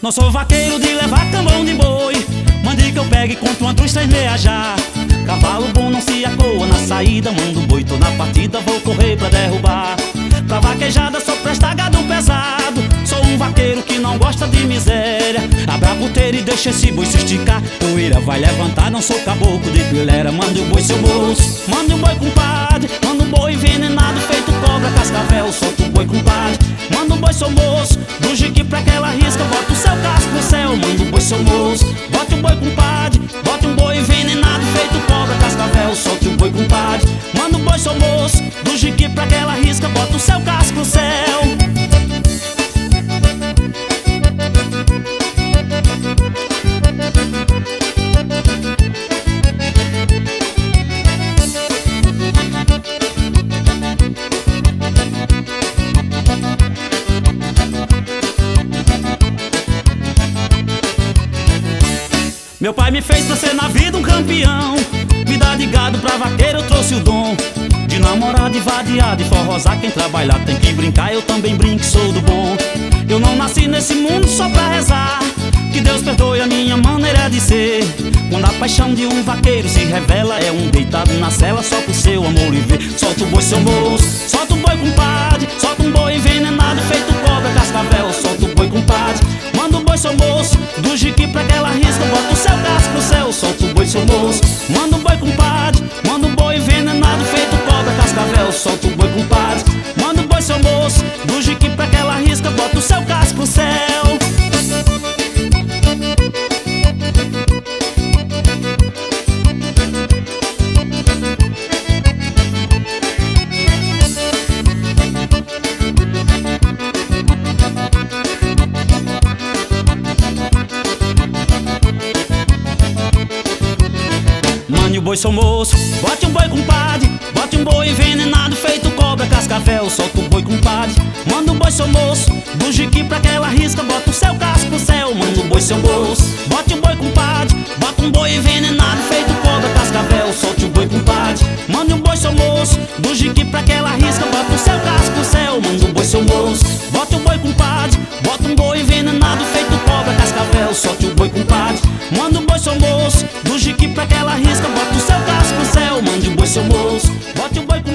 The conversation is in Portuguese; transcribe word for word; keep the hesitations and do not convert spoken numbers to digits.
Não sou vaqueiro de levar cambão de boi, mande que eu pegue contra uma cruz três meia já. Cavalo bom não se acoa na saída, mando boi, tô na partida, vou correr pra derrubar. Pra vaquejada sou presta gado pesado, sou um vaqueiro que não gosta de miséria. Abra a puteira e deixa esse boi se esticar, poeira vai levantar, não sou caboclo de pilera. Manda o boi seu moço, manda o boi compadre, manda o boi envenenado feito cobra cascavel. Solta o boi compadre, manda o boi seu moço, do jique pra aquela risca, bota o seu casco no céu. Manda o boi seu moço, bota o boi compadre, bota um boi envenenado feito cobra cascavel. Solta o boi compadre, manda o boi seu moço, do jique pra aquela risca, bota o seu casco no céu. Meu pai me fez pra ser na vida um campeão, vida de gado pra vaqueiro eu trouxe o dom. De namorar, de vadiar, de forrosar, quem trabalhar tem que brincar, eu também brinco, sou do bom. Eu não nasci nesse mundo só pra rezar, que Deus perdoe a minha maneira de ser. Quando a paixão de um vaqueiro se revela, é um deitado na cela só pro seu amor viver. Solta o boi seu moço, solta o boi compadre, solta um boi envenenado feito cobra cascavel. Solta o boi compadre, manda o boi seu moço, do jique pra aquela risca, bota o seu casco no céu. Solta o boi seu moço, manda o boi compadre, manda o boi envenenado feito cobra cascavel. Solta o boi compadre, manda o boi seu moço, do jique pra aquela risca, bota o seu casco no céu. Mande o boi seu moço, bote um boi compadre, bote um boi envenenado feito cobra cascavel. Solta o boi compadre, manda o boi seu moço, do jique pra aquela risca, bota o seu casco no céu. Manda o boi seu moço, bote um boi compadre, bota um boi envenenado feito cobra cascavel. Solte o boi compadre, manda o boi seu moço, do jique pra aquela